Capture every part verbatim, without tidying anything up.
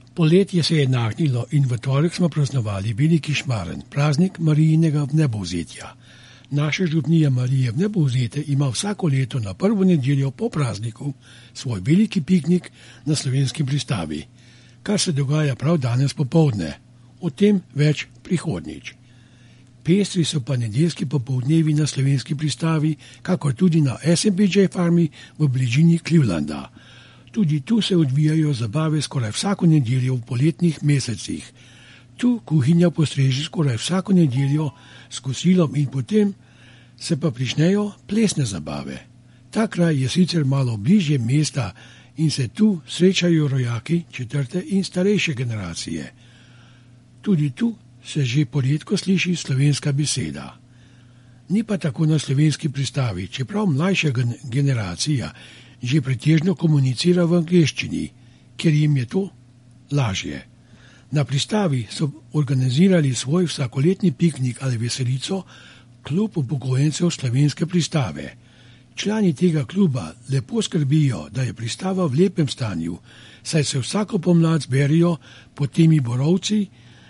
Poletje se je nagnilo in v torek smo praznovali veliki šmaren, praznik Marijinega vnebovzetja. Naša župnija Marije vnebovzete ima vsako leto na prvo nedeljo po prazniku svoj veliki piknik na Slovenski pristavi, kar se dogaja prav danes popoldne. O tem več prihodnjič. Pestri so pa nedeljski popoldnevi na Slovenski pristavi, kakor tudi na S and P J farmi v bližini Clevelanda. Tudi tu se odvijajo zabave skoraj vsako nedeljo v poletnih mesecih. Tu kuhinja postreže skoraj vsako nedeljo s kosilom in potem se pa pričnejo plesne zabave. Ta kraj je sicer malo bližje mesta in se tu srečajo rojaki četrte in starejše generacije. Tudi tu se že poredko sliši slovenska beseda. Ni pa tako na Slovenski pristavi, čeprav mlajša generacija že pretežno komunicira v angleščini, ker jim je to lažje. Na pristavi so organizirali svoj vsakoletni piknik ali veselico klub upokojencev Slovenske pristave. Člani tega kluba lepo skrbijo, da je pristava v lepem stanju, saj se vsako pomlad zberijo pod temi borovci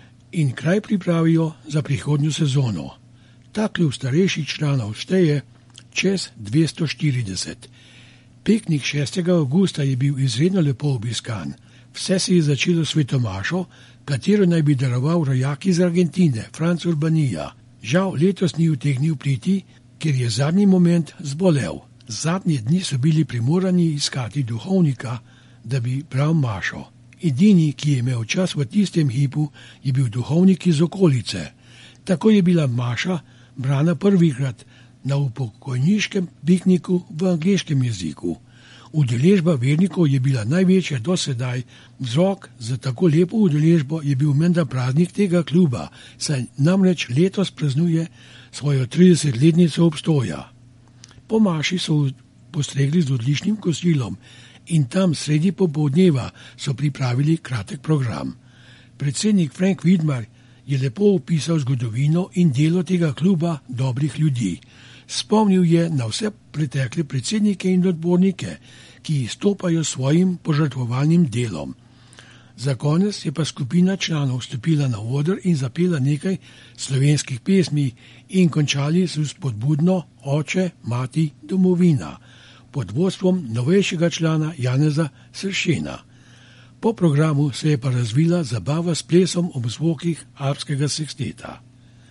in kraj pripravijo za prihodnjo sezono. Ta klub starejših članov šteje čez dvesto štirideset. Piknik šestega avgusta je bil izredno lepo obiskan. Vse se je začelo s svetomašo, katero naj bi daroval rojak iz Argentine, Franc Urbanija. Žal letos ni utegnil priti, ker je zadnji moment zbolel. Zadnje dni so bili primorani iskati duhovnika, da bi bral mašo. Edini, ki je imel čas v tistem hipu, je bil duhovnik iz okolice. Tako je bila maša brana prvikrat na upokojniškem pikniku v angleškem jeziku. Udeležba vernikov je bila največja do sedaj. Vzrok za tako lepo udeležbo je bil menda praznik tega kluba, saj namreč letos praznuje svojo tridesetletnico obstoja. Po maši so postregli z odličnim kosilom in tam sredi popoldneva so pripravili kratek program. Predsednik Frank Vidmar je lepo opisal zgodovino in delo tega kluba dobrih ljudi. Spomnil je na vse pretekle predsednike in odbornike, ki izstopajo svojim požrtvovalnim delom. Za konec je pa skupina članov stopila na oder in zapela nekaj slovenskih pesmi in končali s spodbudno Oče, mati, domovina pod vodstvom novejšega člana Janeza Sršena. Po programu se je pa razvila zabava s plesom ob zvokih alpskega seksteta.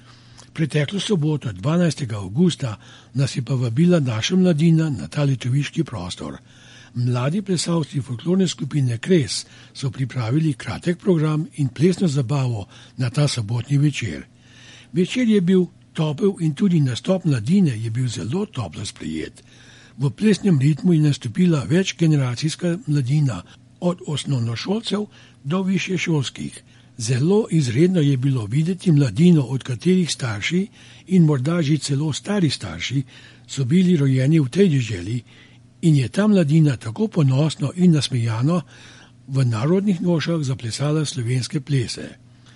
Preteklo soboto, dvanajstega avgusta, nas je pa vabila naša mladina na ta letoviški prostor. Mladi plesalci folklorne skupine Kres so pripravili kratek program in plesno zabavo na ta sobotni večer. Večer je bil topel in tudi nastop mladine je bil zelo toplo sprejet. V plesnem ritmu je nastopila večgeneracijska mladina, od osnovnošolcev do višješolskih. Zelo izredno je bilo videti mladino, od katerih starši in morda že celo stari starši so bili rojeni v tej deželi in je ta mladina tako ponosno in nasmejano v narodnih nošah zaplesala slovenske plese.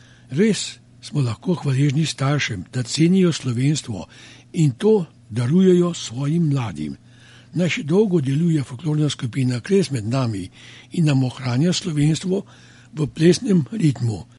Res smo lahko hvaležni staršem, da cenijo slovenstvo in to darujejo svojim mladim. Naj še dolgo deluje folklorna skupina Kres med nami in nam ohranja slovenstvo v plesnem ritmu.